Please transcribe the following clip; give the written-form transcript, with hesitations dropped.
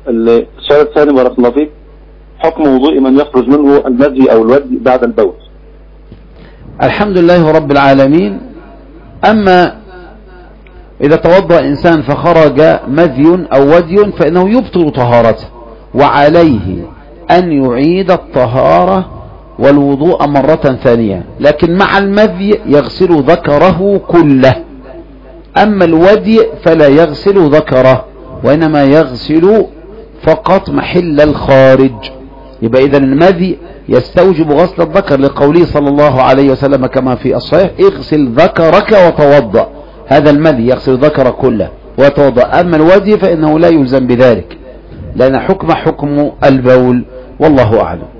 السؤال الثاني بارك الله فيك، حكم وضوء من يخرج منه المذي أو الودي بعد البول. الحمد لله رب العالمين. أما إذا توضأ إنسان فخرج مذي أو ودي فإنه يبطل طهارته، وعليه أن يعيد الطهارة والوضوء مرة ثانية، لكن مع المذي يغسل ذكره كله. أما الودي فلا يغسل ذكره، وإنما يغسل فقط محل الخارج. يبقى إذن المذي يستوجب غسل الذكر لقوله صلى الله عليه وسلم كما في الصحيح: اغسل ذكرك وتوضأ. هذا المذي يغسل ذكر كله وتوضأ. أما الودي فإنه لا يلزم بذلك، لأن حكم البول، والله أعلم.